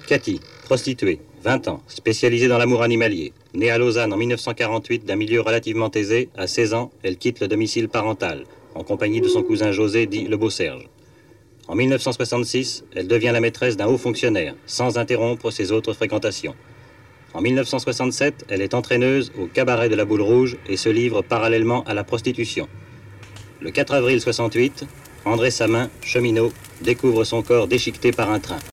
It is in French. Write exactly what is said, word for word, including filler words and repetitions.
Cathy, prostituée, vingt ans, spécialisée dans l'amour animalier. Née à Lausanne en mille neuf cent quarante-huit d'un milieu relativement aisé, à seize ans, elle quitte le domicile parental, en compagnie de son cousin José, dit le Beau-Serge. En mille neuf cent soixante-six, elle devient la maîtresse d'un haut fonctionnaire, sans interrompre ses autres fréquentations. En mille neuf cent soixante-sept, elle est entraîneuse au cabaret de la Boule Rouge et se livre parallèlement à la prostitution. Le quatre avril soixante-huit, André Samin, cheminot, découvre son corps déchiqueté par un train.